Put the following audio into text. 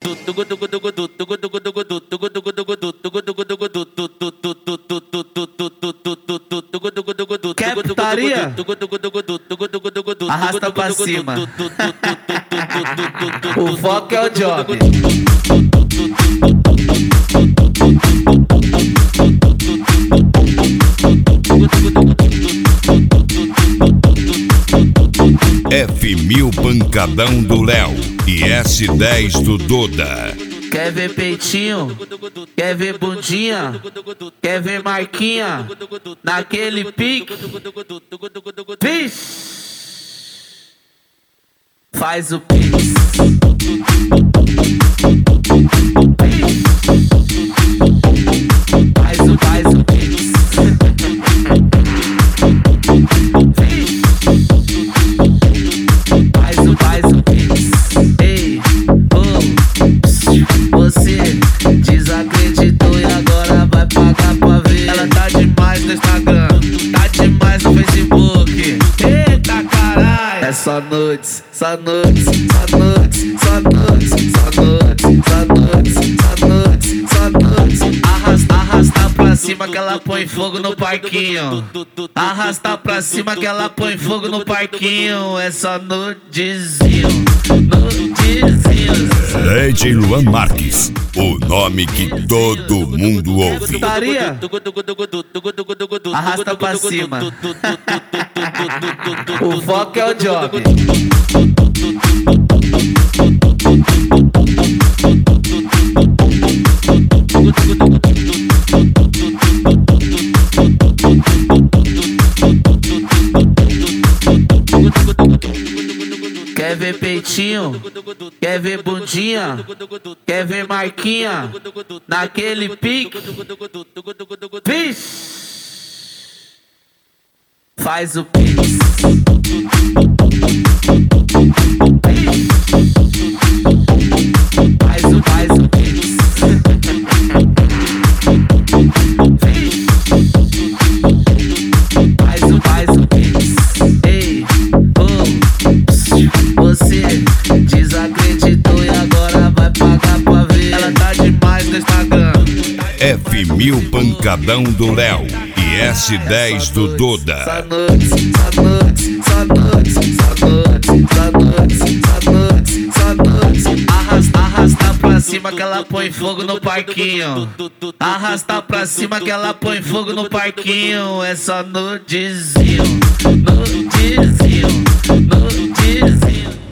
Quer putaria? Arrasta pra cima. O foco é o job. F1000 pancadão do Léo e S10 do Doda. Quer ver peitinho? Quer ver bundinha? Quer ver marquinha? Naquele pique? Vixe! Faz o pix. Faz o pix. Faz o pix. Ei, você desacreditou e agora vai pagar pra ver. Ela tá demais no Instagram, tá demais no Facebook. Eita caralho! É só nudes, só nudes, só nudes, só nudes, só nudes, só nudes, só nudes, só nudes. Arrasta pra cima que ela põe fogo no parquinho. Arrasta pra cima que ela põe fogo no parquinho. É só nudezinho, nudezinho. DJ Luan Marques, o nome que todo mundo ouve. Putaria? Arrasta pra cima. O foco é o job. Quer ver peitinho? Quer ver bundinha? Quer ver marquinha? Naquele pique? Vixe! Faz o pix. Faz o pix. Faz o pix. Ei, você desacreditou e agora vai pagar pra ver. Ela tá demais no Instagram. F1000 pancadão do Léo e S10 do Doda. Só nudes, só nudes, só nudes, só nudes, só nudes, só nudes, só nudes. Arrasta pra cima que ela põe fogo no parquinho. Arrasta pra cima que ela põe fogo no parquinho. É só nudezinho, nudezinho, nudezinho.